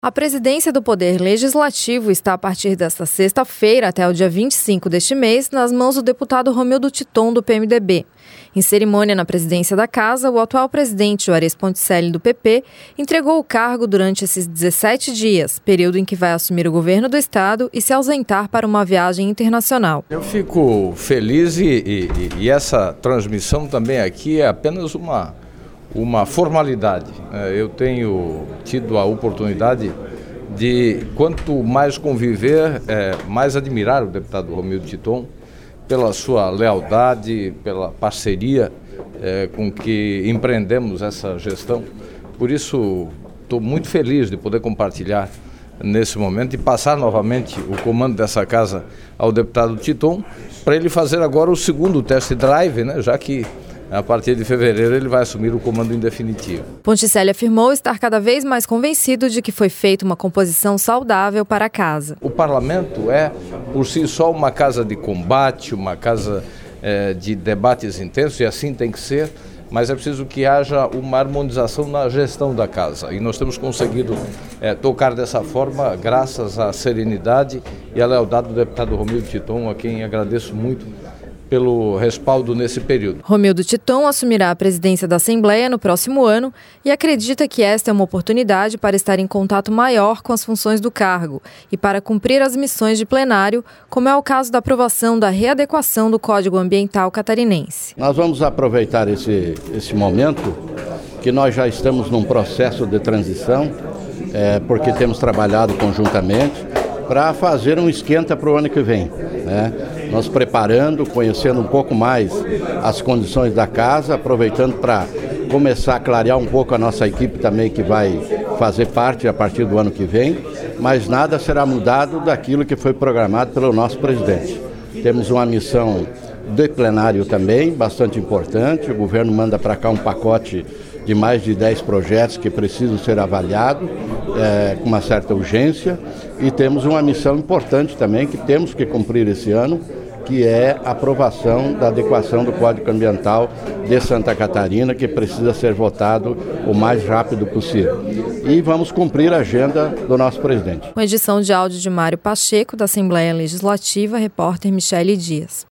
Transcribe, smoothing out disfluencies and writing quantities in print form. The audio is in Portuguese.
A presidência do Poder Legislativo está, a partir desta sexta-feira até o dia 25 deste mês, nas mãos do deputado Romildo Titon, do PMDB. Em cerimônia na presidência da Casa, o atual presidente Juarez Ponticelli, do PP, entregou o cargo durante esses 17 dias, período em que vai assumir o governo do Estado e se ausentar para uma viagem internacional. Eu fico feliz e essa transmissão também aqui é apenas uma formalidade. Eu tenho tido a oportunidade de, quanto mais conviver, mais admirar o deputado Romildo Titon pela sua lealdade, pela parceria com que empreendemos essa gestão. Por isso, estou muito feliz de poder compartilhar nesse momento e passar novamente o comando dessa casa ao deputado Titon, para ele fazer agora o segundo test drive, né, já que a partir de fevereiro ele vai assumir o comando em definitivo. Ponticelli afirmou estar cada vez mais convencido de que foi feita uma composição saudável para a casa. O parlamento é, por si só, uma casa de combate, uma casa de debates intensos, e assim tem que ser, mas é preciso que haja uma harmonização na gestão da casa. E nós temos conseguido tocar dessa forma, graças à serenidade e à lealdade do deputado Romildo Titon, a quem agradeço muito pelo respaldo nesse período. Romildo Titon assumirá a presidência da Assembleia no próximo ano e acredita que esta é uma oportunidade para estar em contato maior com as funções do cargo e para cumprir as missões de plenário, como é o caso da aprovação da readequação do Código Ambiental catarinense. Nós vamos aproveitar esse momento que nós já estamos num processo de transição, porque temos trabalhado conjuntamente para fazer um esquenta para o ano que vem, né? Nós preparando, conhecendo um pouco mais as condições da casa, aproveitando para começar a clarear um pouco a nossa equipe também, que vai fazer parte a partir do ano que vem, mas nada será mudado daquilo que foi programado pelo nosso presidente. Temos uma missão de plenário também, bastante importante. O governo manda para cá um pacote de mais de 10 projetos que precisam ser avaliados com uma certa urgência, e temos uma missão importante também que temos que cumprir esse ano, que é a aprovação da adequação do Código Ambiental de Santa Catarina, que precisa ser votado o mais rápido possível. E vamos cumprir a agenda do nosso presidente. Com edição de áudio de Mário Pacheco, da Assembleia Legislativa, repórter Michele Dias.